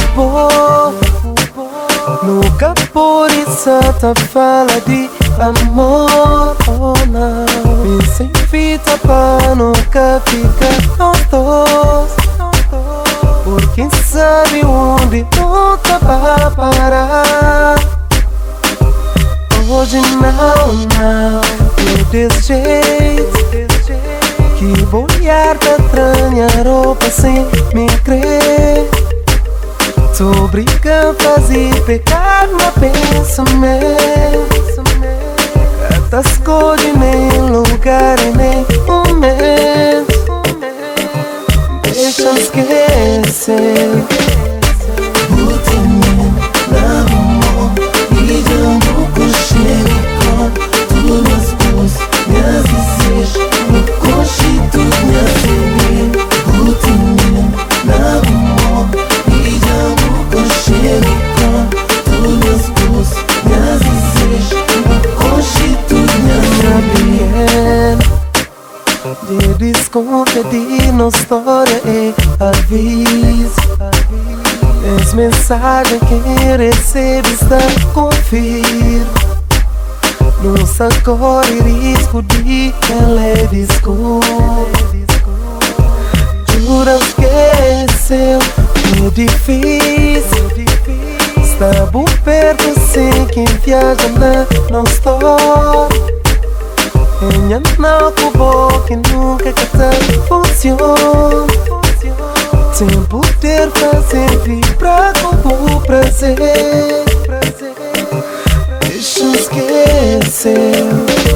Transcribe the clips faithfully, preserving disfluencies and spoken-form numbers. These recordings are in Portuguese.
bom. Nunca por isso tá fala de amor, oh não. Pensa em fita pra nunca ficar nós dois, por quem sabe onde nunca vai parar. Hoje não, não, é desse jeito que vou olhar pra tranha roupa sem me crer. Tô brincando, fazer pecar no pensamento. Cada escolha nem lugar e nem momento. Deixa eu esquecer. De desconfia de nossa história e aviso. As mensagens que recebe está confir. Nossa cor e risco de ela é desculpa. Jura esqueceu, é difícil estar por perto sem quem viaja na nossa história. Minha não acabou que nunca que tá funciona. Sem poder fazer vibrar com o prazer. Deixa eu esquecer.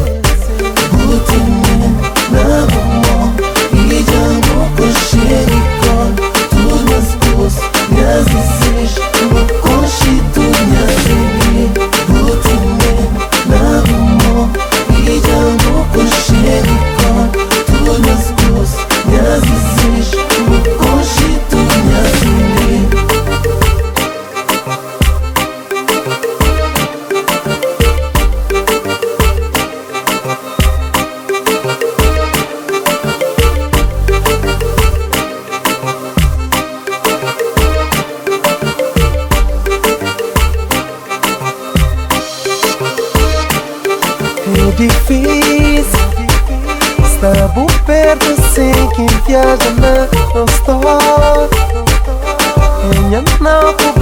É difícil estar por perto sem quem viaja na nossa história. Minha não